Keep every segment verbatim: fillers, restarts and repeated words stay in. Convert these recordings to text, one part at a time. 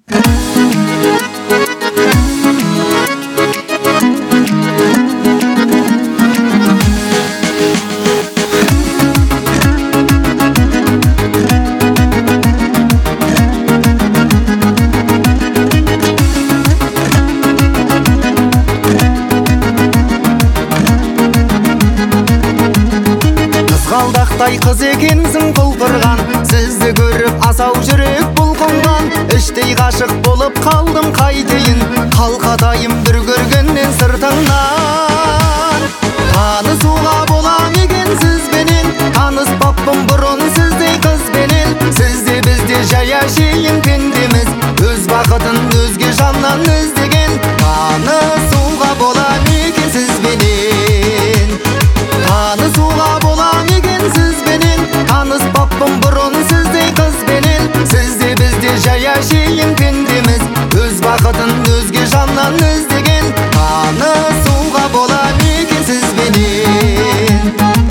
Қызғалдақтай қыз екенсің құлпырған, сізді көріп асау жүрек бұлқынған. Іштей ғашық болып қалдым қайтейін, қалқатайым бір көргеннен сыртыңнан. Танысуға бола екен сізбенен, таныспаппын бұрын сіздей қызбенен. Сізде бізде жай әшейін пендеміз, өз бақытын өзге жаннан іздеген. Танысуға бола екен сізбенен, танысуға бола екен сізбенен. Таныспаппын бұрын сіздей қызбенен. Сізде бізде жай әшейін пендеміз, өз бақытын өзге жаннан іздеген. Танысуға бола екен сізбенен.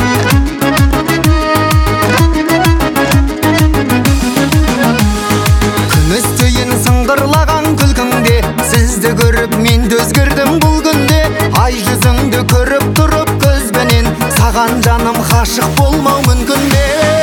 Күміс түйін сыңғырлаған күлкіңде, сізді көріп мен де өзгердім бұл күнде. Ай жүзіңді көріп тұрып көзбенен, саған жаным ғашық болмау мүмкін бе?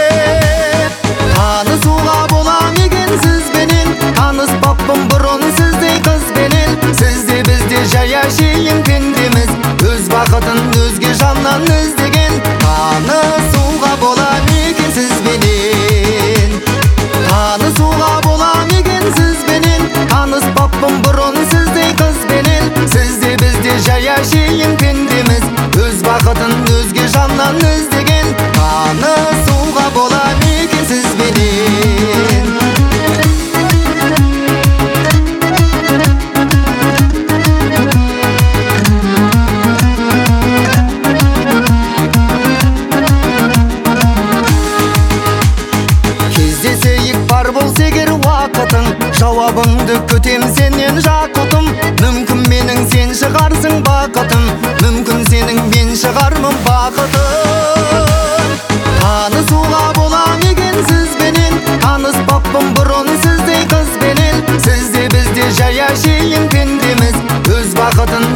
Танысуға бола екен сізбенен, таныспаппын бұрын сіздей қызбенен. Сізде бізде жай әшейін пендеміз, өз бақытын өзге жаннан іздеген. Танысуға бола екен сізбенен, танысуға бола екен сізбенен. Таныспаппын бұрын сіздей қызбенен. Сізде бізде жай әшейін пендеміз, өз бақытын өзге жаннан іздеген. Танысуға бола екен сізбенен. Кездесейік бар болса егер уақытың, жауабыңды күтем сенен жақұтым. Мүмкін менің сен шығарсың бақытым, мүмкін сенің мен шығармын бақытым. Танысуға бола екен сізбенен, таныспаппын бұрын сіздей қызбенен. Сізде бізде жай әшейін пендеміз, өз бақытын